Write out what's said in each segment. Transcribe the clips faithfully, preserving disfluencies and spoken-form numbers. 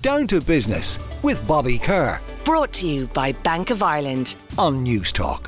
Down to Business with Bobby Kerr. Brought to you by Bank of Ireland on News Talk.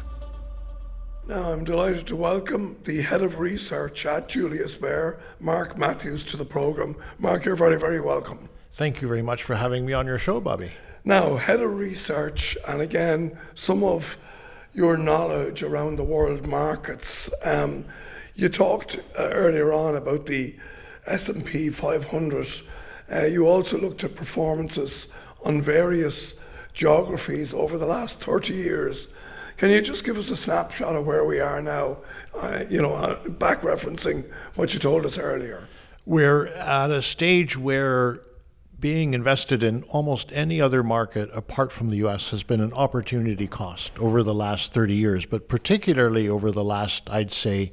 Now, I'm delighted to welcome the Head of Research at Julius Baer, Mark Matthews, to the programme. Mark, you're very, very welcome. Thank you very much for having me on your show, Bobby. Now, Head of Research, and again, some of your knowledge around the world markets. Um, you talked uh, earlier on about the S and P five hundred. Uh, you also looked at performances on various geographies over the last thirty years. Can you just give us a snapshot of where we are now, uh, you know, uh, back referencing what you told us earlier? We're at a stage where being invested in almost any other market apart from the U S has been an opportunity cost over the last thirty years, but particularly over the last, I'd say,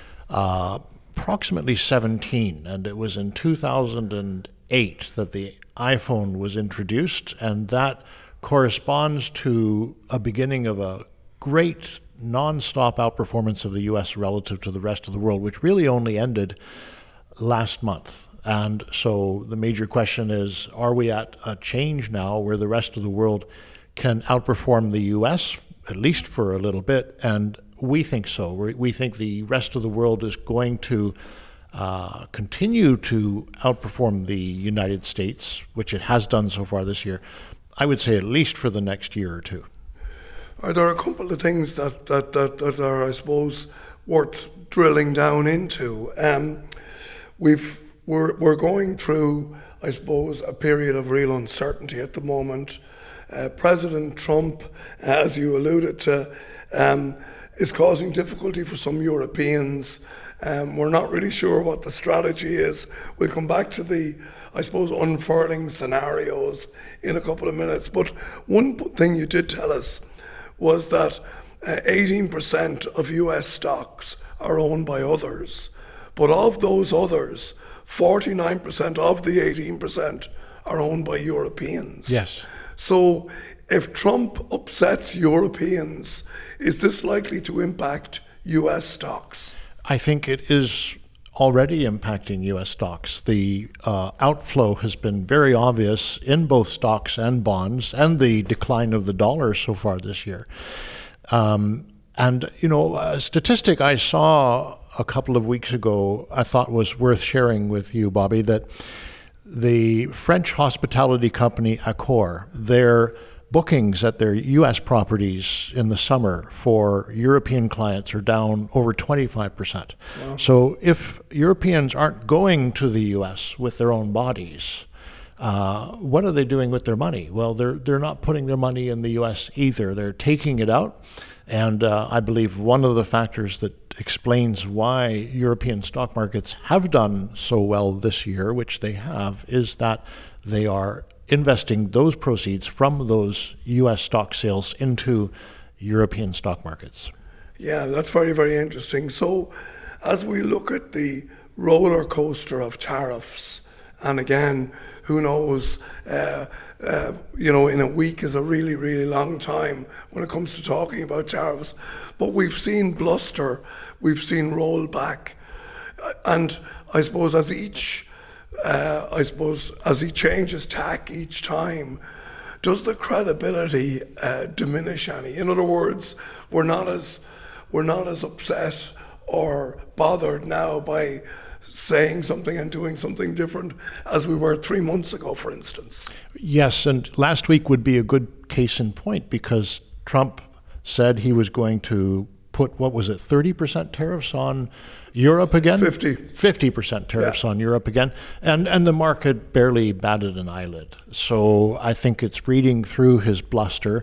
uh, approximately seventeen. And it was in two thousand eight that the iPhone was introduced, and that corresponds to a beginning of a great non-stop outperformance of the U S relative to the rest of the world, which really only ended last month. And so the major question is, are we at a change now where the rest of the world can outperform the U S, at least for a little bit? And we think so. We think the rest of the world is going to uh, continue to outperform the United States, which it has done so far this year, I would say at least for the next year or two. Are there a couple of things that, that, that, that are, I suppose, worth drilling down into? Um, we've, we're, we're going through, I suppose, a period of real uncertainty at the moment. Uh, President Trump, as you alluded to, um, is causing difficulty for some Europeans. Um, we're not really sure what the strategy is. We'll come back to the, I suppose, unfurling scenarios in a couple of minutes. But one thing you did tell us was that uh, eighteen percent of U S stocks are owned by others. But of those others, forty-nine percent of the eighteen percent are owned by Europeans. Yes. So if Trump upsets Europeans, is this likely to impact U S stocks? I think it is already impacting U S stocks. The uh, outflow has been very obvious in both stocks and bonds, and the decline of the dollar so far this year. Um, and, you know, a statistic I saw a couple of weeks ago I thought was worth sharing with you, Bobby, that the French hospitality company Accor, their bookings at their U S properties in the summer for European clients are down over twenty-five percent. Wow. So if Europeans aren't going to the U S with their own bodies, uh, what are they doing with their money? Well, they're they're not putting their money in the U S either. They're taking it out. And uh, I believe one of the factors that explains why European stock markets have done so well this year, which they have, is that they are investing those proceeds from those U S stock sales into European stock markets. Yeah, that's very, very interesting. So as we look at the roller coaster of tariffs, and again, who knows, uh, uh, you know, in a week is a really, really long time when it comes to talking about tariffs. But we've seen bluster, we've seen rollback. And I suppose as each Uh, I suppose as he changes tack each time, does the credibility uh, diminish any? In other words, we're not as we're not as upset or bothered now by saying something and doing something different as we were three months ago, for instance. Yes, and last week would be a good case in point, because Trump said he was going to put, what was it, thirty percent tariffs on Europe again? fifty. fifty percent tariffs yeah. on Europe again. And and the market barely batted an eyelid. So I think it's reading through his bluster.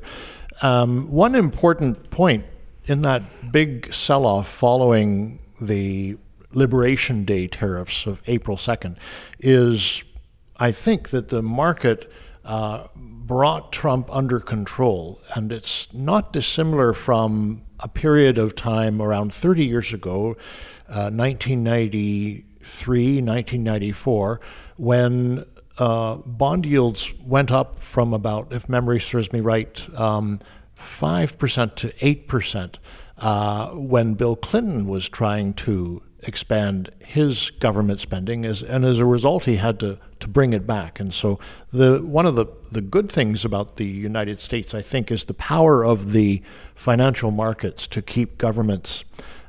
Um, one important point in that big sell-off following the Liberation Day tariffs of April second is, I think, that the market uh, brought Trump under control. And it's not dissimilar from a period of time around thirty years ago, uh, nineteen ninety-three, nineteen ninety-four, when uh, bond yields went up from about, if memory serves me right, um, five percent to eight percent uh, when Bill Clinton was trying to expand his government spending, as, and as a result, he had to, to bring it back. And so, the one of the, the good things about the United States, I think, is the power of the financial markets to keep governments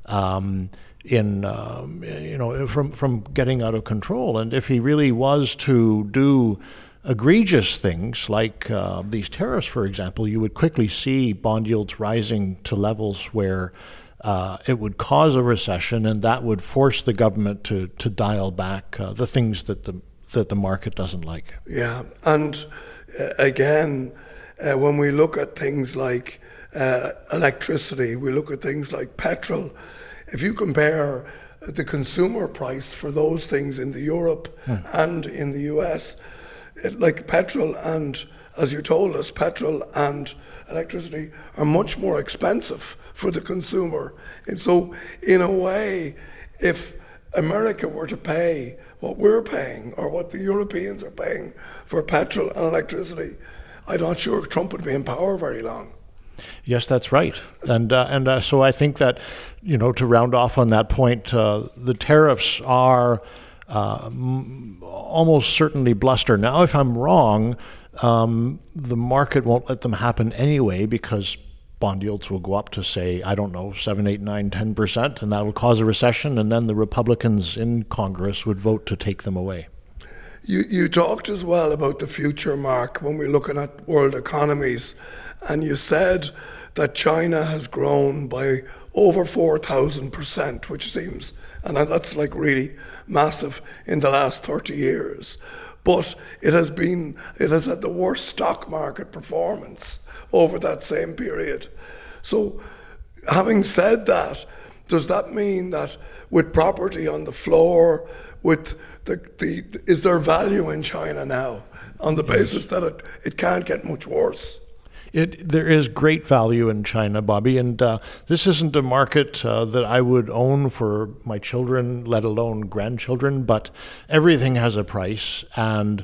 um, in um, you know from from getting out of control. And if he really was to do egregious things like uh, these tariffs, for example, you would quickly see bond yields rising to levels where Uh, it would cause a recession, and that would force the government to to dial back uh, the things that the that the market doesn't like. Yeah, and uh, again, uh, when we look at things like uh, electricity, we look at things like petrol. If you compare the consumer price for those things in the Europe hmm. and in the U S, it, like petrol and, as you told us, petrol and electricity are much more expensive for the consumer. And so, in a way, if America were to pay what we're paying or what the Europeans are paying for petrol and electricity, I'm not sure Trump would be in power very long. Yes, that's right. And uh, and uh, so I think that, you know, to round off on that point, uh, the tariffs are uh, m- almost certainly bluster. Now, if I'm wrong, um, the market won't let them happen anyway, because bond yields will go up to, say, I don't know, seven, eight, nine, ten percent, and that will cause a recession, and then the Republicans in Congress would vote to take them away. You you talked as well about the future, Mark, when we're looking at world economies, and you said that China has grown by over four thousand percent, which seems, and that's like really massive in the last thirty years. But it has been, it has had the worst stock market performance over that same period. So, having said that, does that mean that with property on the floor, with the, the is there value in China now on the basis that it, it can't get much worse? It, there is great value in China, Bobby, and uh, this isn't a market uh, that I would own for my children, let alone grandchildren, but everything has a price, and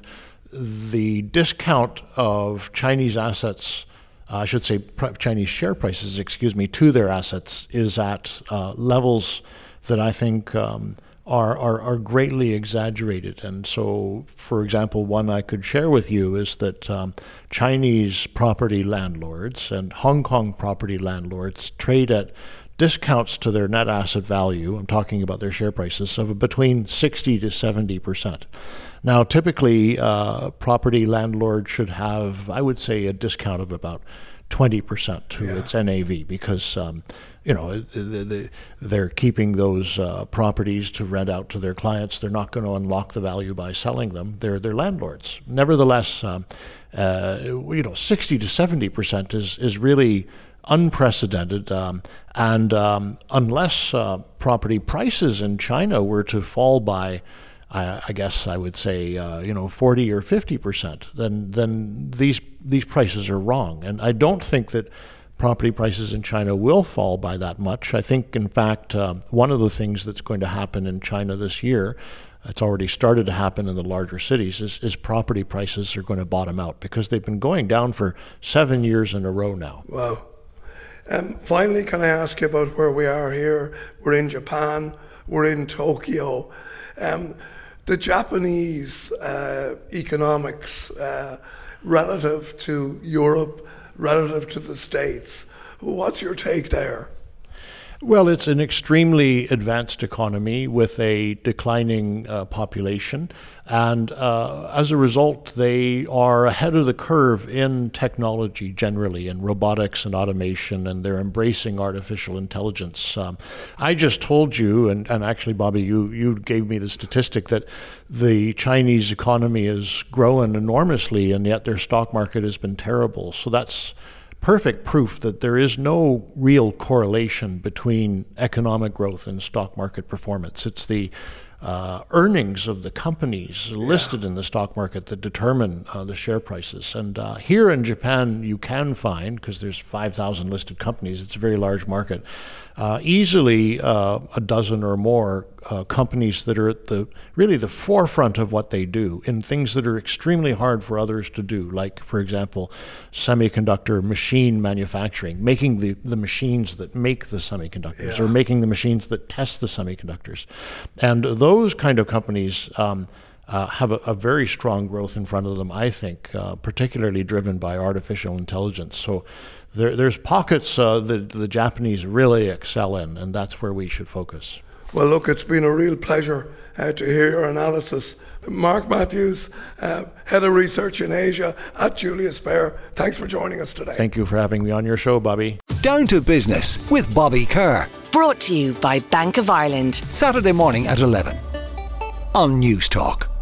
the discount of Chinese assets, uh, I should say pr- Chinese share prices, excuse me, to their assets is at uh, levels that I think um, Are, are are greatly exaggerated. And so, for example, one I could share with you is that um, Chinese property landlords and Hong Kong property landlords trade at discounts to their net asset value, I'm talking about their share prices, of between sixty to seventy percent. Now, typically, uh, property landlord should have, I would say, a discount of about twenty percent to yeah. its N A V, because um, you know, they're keeping those uh, properties to rent out to their clients. They're not going to unlock the value by selling them. They're they're landlords. Nevertheless, um, uh, you know, sixty to seventy percent is is really unprecedented. Um, and um, unless uh, property prices in China were to fall by, I, I guess I would say, uh, you know, forty or fifty percent, then then these these prices are wrong. And I don't think that property prices in China will fall by that much. I think, in fact, uh, one of the things that's going to happen in China this year, it's already started to happen in the larger cities, is, is property prices are going to bottom out, because they've been going down for seven years in a row now. Wow. Um, finally, can I ask you about where we are here? We're in Japan, we're in Tokyo. Um, the Japanese uh, economics uh, relative to Europe, relative to the States. What's your take there? Well, it's an extremely advanced economy with a declining uh, population, and uh, as a result, they are ahead of the curve in technology generally, in robotics and automation, and they're embracing artificial intelligence. Um, I just told you, and, and actually, Bobby, you, you gave me the statistic that the Chinese economy is growing enormously, and yet their stock market has been terrible. So that's perfect proof that there is no real correlation between economic growth and stock market performance. It's the uh, earnings of the companies listed yeah. in the stock market that determine uh, the share prices. And uh, here in Japan, you can find, because there's five thousand listed companies, it's a very large market, uh, easily uh, a dozen or more uh, companies that are at the really the forefront of what they do in things that are extremely hard for others to do, like, for example, semiconductor machine manufacturing, making the, the machines that make the semiconductors yeah. or making the machines that test the semiconductors. And those kind of companies um, uh, have a, a very strong growth in front of them, I think, uh, particularly driven by artificial intelligence. So there, there's pockets uh, that the Japanese really excel in, and that's where we should focus. Well, look, it's been a real pleasure uh, to hear your analysis. Mark Matthews, uh, Head of Research in Asia at Julius Baer, thanks for joining us today. Thank you for having me on your show, Bobby. Down to Business with Bobby Kerr. Brought to you by Bank of Ireland. Saturday morning at eleven on News Talk.